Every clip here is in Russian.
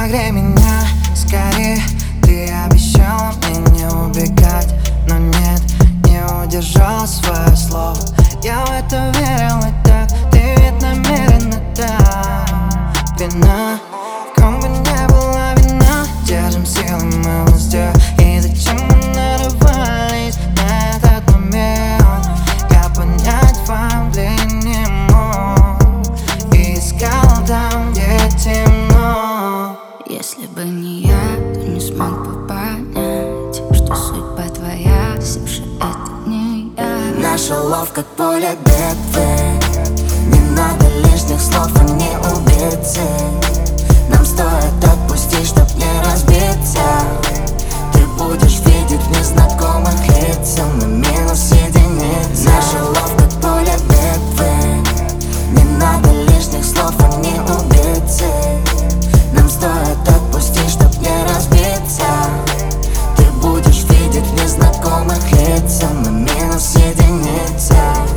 Согрей меня скорее. Ты обещала мне не убегать, но нет, не удержал свое слово. Я в это верил и так, ты ведь намеренно так. Вина, в ком бы не была вина, держим силы мы в узде. И зачем мы нарывались на этот момент? Я понять вам не мог и искал там, где темно. Если бы не я, то не смог бы понять, что судьба твоя, все же это не я. Наша лов как поле битвы, не надо лишних слов, они убийцы. Нам стоит отпустить, чтоб не разбиться. Ты будешь видеть незнакомых лиц, мы минус единица. Наша лов как поле битвы, не надо лишних слов, они убийцы. Нам стоит отпустить, чтоб не разбиться. Ты будешь видеть незнакомых лиц, мы минус единица.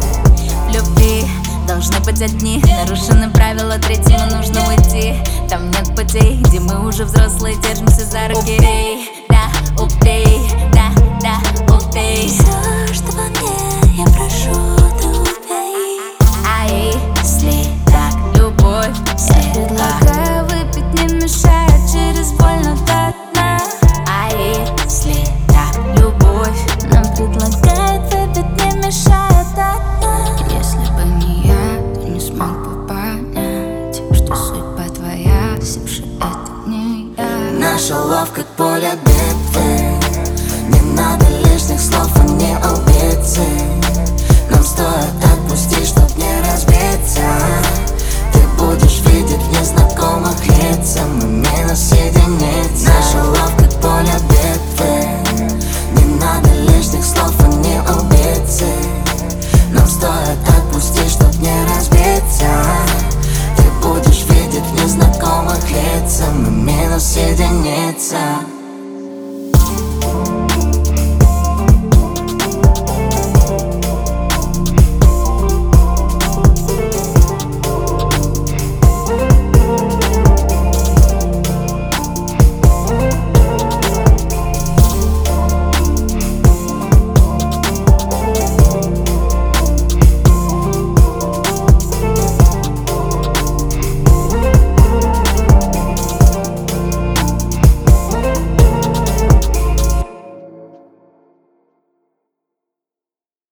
В любви должны быть одни, нарушены правила, третьему нужно уйти. Там нет путей, где мы уже взрослые, держимся за руки. Убей, да, убей, да, да, убей. Все, что во мне, я прошу, ты убей. А если так, любовь, я предлагаю выпить, не мешая, через больно до дна. А если так, любовь нам предлагает выпить, не мешая до дна. Если бы не я, то не смог бы понять, что судьба твоя, все же это не я. Наша лов как поле битвы, не надо лишних слов, они убийцы. Нам стоит отпустить, чтоб не разбиться. Ты будешь видеть незнакомых лиц, мы минус единица. Наша лов как поле битвы, не надо лишних слов, они убийцы. Нам стоит отпустить, чтоб не разбиться. Ты будешь видеть незнакомых лиц, мы минус единица.